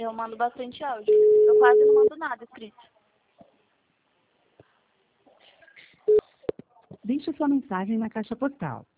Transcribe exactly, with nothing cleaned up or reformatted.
Eu mando bastante áudio. Eu quase não mando nada escrito. Deixe sua mensagem na caixa postal.